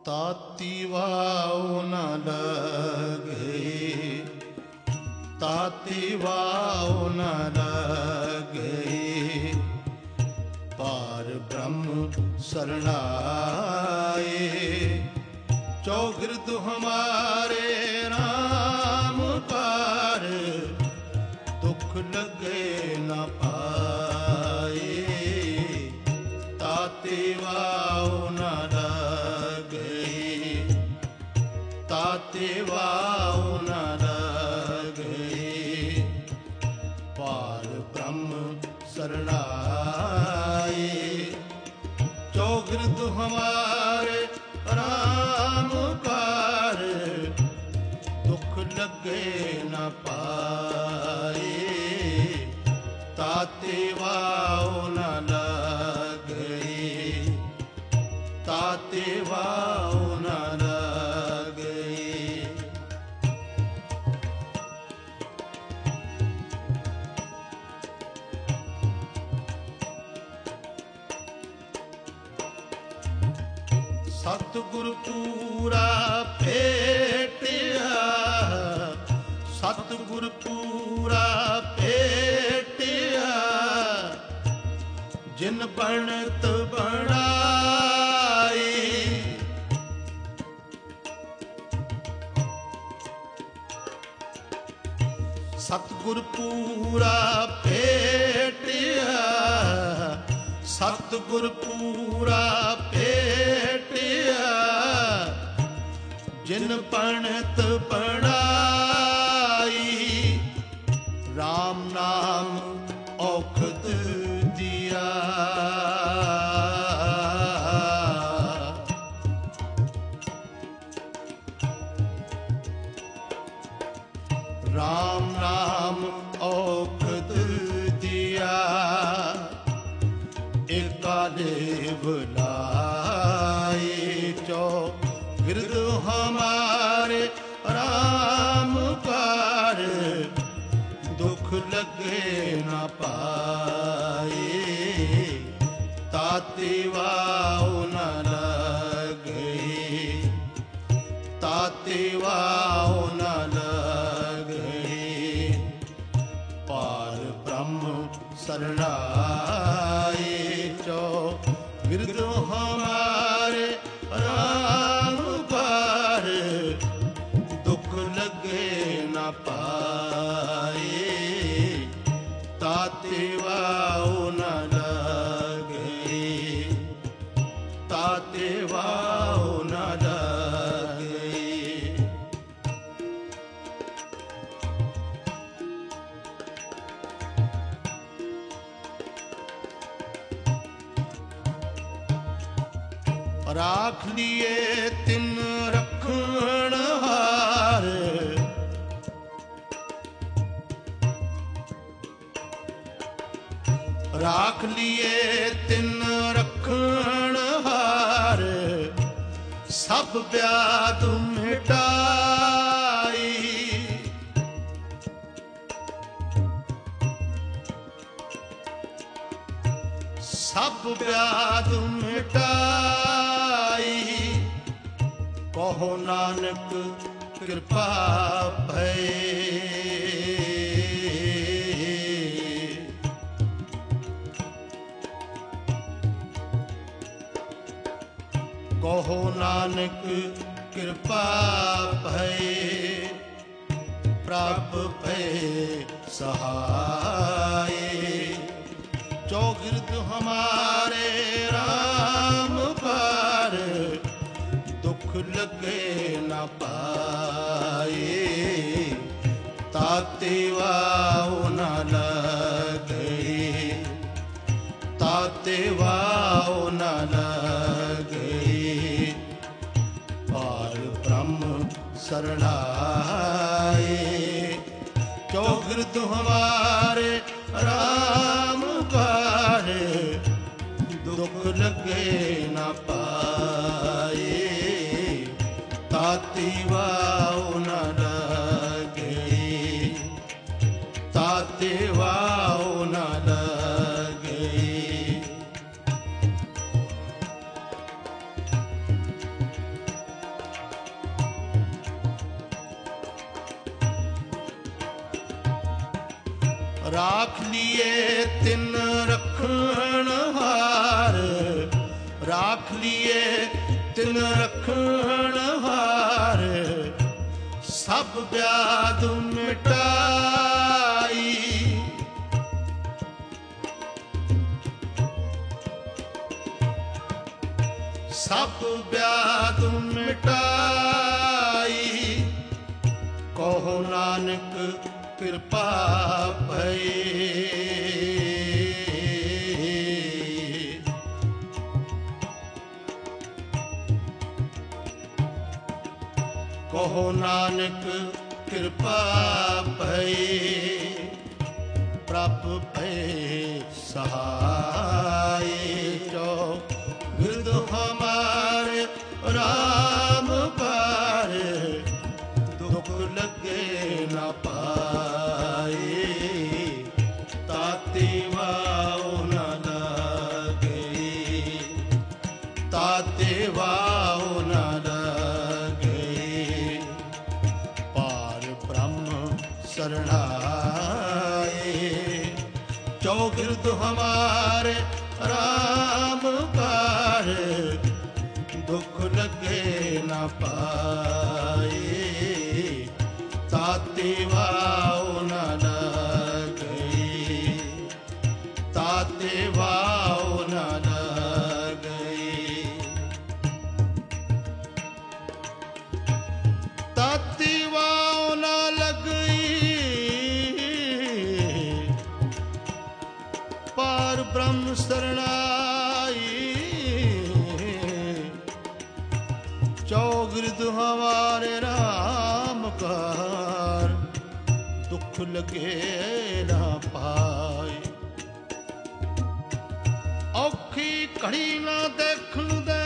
ताती वाव न लगे, ताती वाव न लगे, पार ब्रह्म शरणाए। चौगिर्द हमारे राम कार, दुख लगे न पाए। ताते वाव न लगे, ताते वाव न लगे, पार ब्रह्म शरणाए। चौगिर्द हमारे राम कार, दुख लगे न पाए। ताते वाव न लगे, ताते वाव न लगे। सतगुर पूरा भेटिया, सतगुर पूरा भेटिया, जिन बनत बनाई। सतगुर पूरा भेटिया, सतगुर पूरा भेटिया, जिन पणत पढ़ाई। राम नाम औखद दिया, राम नाम औखद दिया। एकाले बुलाए चौगिर्द हमारे राम कार, दुख लगे न पाए। ताते वाव न लगे, ताते वाव न लगे, पार ब्रह्म शरणाए। चौगिर्द हमारे राम कार, दुख लगे न पाए। ताते वाव न लगे, ताते वाव न लगे। राख लिए तिन रखण हार, राख लिए तिन रखण हार, सब व्याध मिटाई। सब व्याध मिटाई। कहो नानक कृपा भय, कहो नानक कृपा भय, प्रभ भय सहाय। चौगिर्द हमारे राम कार, दुख लगे न पाए। ताते वाव न लगे, ताते वाव न लगे, पार ब्रह्म शरणाए। चौगिर्द हमारे राम कार, दुख लगे न पाए। ताती वाव न लगे, ताते वाव न लगे। ਰਾਖ ਲੀਏ ਤਿਨ ਰਖਣ ਹਾਰ, ਰਾਖ ਲੀਏ ਤਿਨ ਰਖਣ ਹਾਰ, ਸਭ ਵਿਆਦ ਮਿਟਾਈ। ਸਭ ਵਿਆਦ ਮਿਟਾਈ, ਕਹੋ ਨਾਨਕ ਕਿਰਪਾ ਪਈ। ਕਹੋ ਨਾਨਕ ਕਿਰਪਾ ਪਈ, ਪ੍ਰਭ ਭਏ ਸਹਾਈ। ਜੋ ਗਿਰਦ ਹਮਾਰੇ ਰਾਮ ਪਰ, ਦੁਖ ਲੱਗੇ ਨਾ ਪਾਏ। ਤਾਤੀ ਵਾਉ ਨਾ ਲਗੇ, ਤਾਤੇ ਵਾਉ ਨਾ ਲਗੇ, ਪਾਰ ਬ੍ਰਹਮ ਸਰਣਾਏ। ਚੌਗਿਰਦ ਹਮਾਰੇ ਰਾਮ ਪਰ, ਦੁਖ ਲੱਗੇ ਨਾ ਪਾਏ। ਤਾਤੇ ਵਾਉ ਨਾ ਲਗਈ, ਤਾਤੇ ਵਾਉ ਨਾ ਲਗਈ। ਤਾਤੀ ਵਾਉ ਨਾ ਲਗਈ, ਪਾਰ ਬ੍ਰਹਮ ਸਰਣਾਈ। ਚੌਗਿਰਦ ਹਮਾਰੇ ਰਾਮ ਕਾਰ, ਦੁਖ ਲਗੇ ਨਾ ਪਾਏ। ਔਖੀ ਘੜੀ ਨਾ ਦੇਖਣ ਦੇ,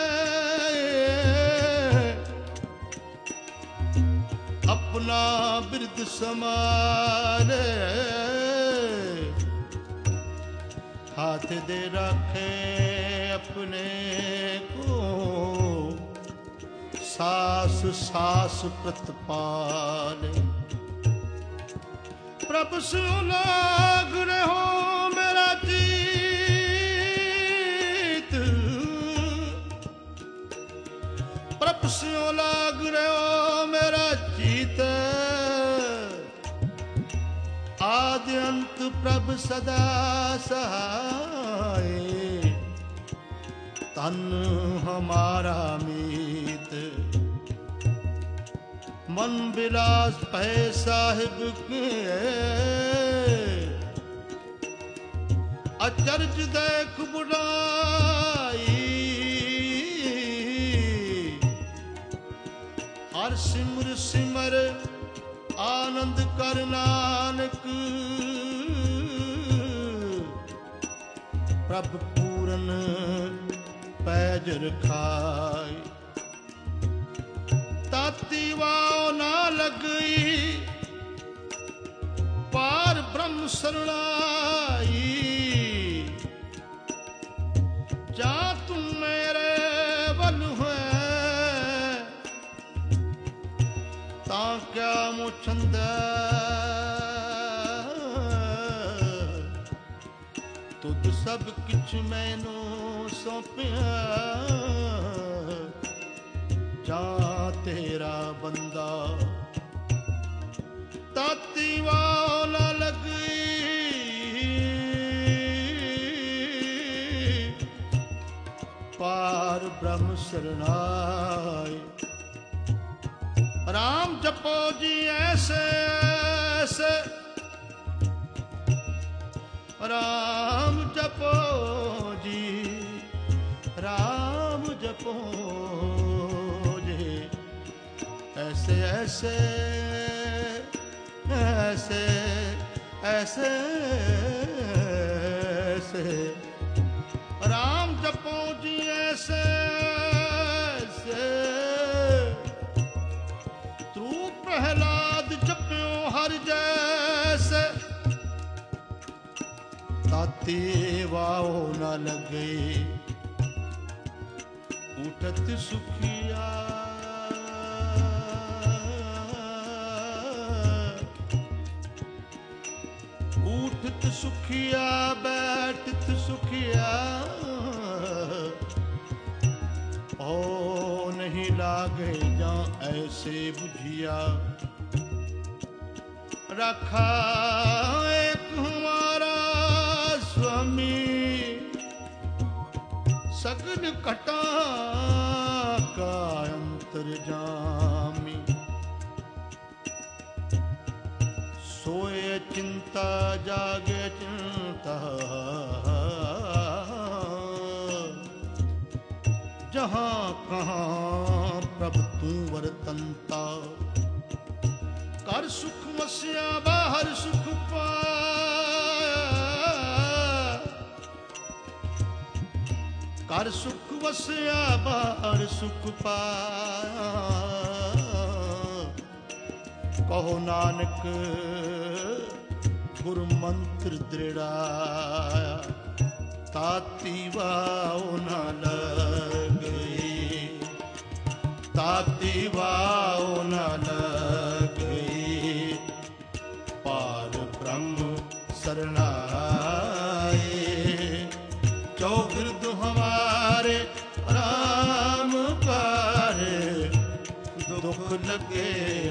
ਆਪਣਾ ਬਿਰਦ ਸਮਾਰੇ। ਹਾਥ ਦੇ ਰਾਖੇ ਆਪਣੇ ਕੋ, ਸਾਸ ਸਾਸ ਪ੍ਰਤਪਾਲੇ। ਪ੍ਰਭ ਸਿਉ ਲਾਗ ਰਹੋ ਮੇਰਾ ਜੀਤ, ਪ੍ਰਭ ਸਿਉ ਲਾਗ ਰਹੋ ਮੇਰਾ ਜੀਤ। ਆਦ ਅੰਤ ਪ੍ਰਭ ਸਦਾ ਸਹਾਏ, ਤਨ ਹਮਾਰਾ ਮੀਤ। ਮਨ ਬਿਲਾਸ ਪੈ ਸਾਹਿਬ ਕੇ, ਅਚਰਜ ਦੇਖ ਬੁਢਾਈ। ਹਰ ਸਿਮਰ ਸਿਮਰ ਆਨੰਦ ਕਰ ਨਾਨਕ, ਪ੍ਰਭ ਪੂਰਨ ਪੈਜ ਰਖਾਈ। ਤਾਤੀ ਵਾਉ ਨਾ ਲਗਈ, ਪਾਰ ਬ੍ਰਹਮ ਸਰਣਾਈ। ਜਾਂ ਤੂੰ ਮੇਰੇ ਵੱਲ ਹੈ, ਤਾਂ ਕਿਆ ਮੁਛੰਦਾ। ਤੁਧ ਸਭ ਕਿਛ ਮੈਨੂੰ ਸੌਂਪਿਆ, ਜਾਂ ਤੇਰਾ ਬੰਦਾ। ਤਾਤੀ ਵਾਉ ਨਾ ਲਗਈ, ਪਾਰ ਬ੍ਰਹਮ ਸਰਣਾਏ। ਰਾਮ ਜਪੋ ਜੀ ਐਸੇ ਐਸੇ, ਰਾਮ ਜਪੋ ਜੀ, ਰਾਮ ਜਪੋ ਜੀ, ऐसे ऐसे ऐसे ऐसे ऐसे। राम जपो जी ऐसे ऐसे, तू प्रहलाद जप्यो हर जैसे। ताती वाओ न लगे उठत सुखिया, सुखिया बैठत सुखिया, ओ नहीं लागे जा ऐसे बुझिया। रखा एक हमारा स्वामी, सगल कटा का अंतर्जामी। सोए चिंता जागे चिंता, जहां कहां प्रभु तू वर्तनता। कर सुख वस्या बाहर सुख पाया, कर सुख वस्या बाहर सुख पाया। कहो नानक गुरु मंत्र दृढ़ाया, ताती वाओ न लगे, ताती वाओ न लगे। पार ब्रह्म शरणाए, चौगिर्द हमारे राम पारे। दुख लगे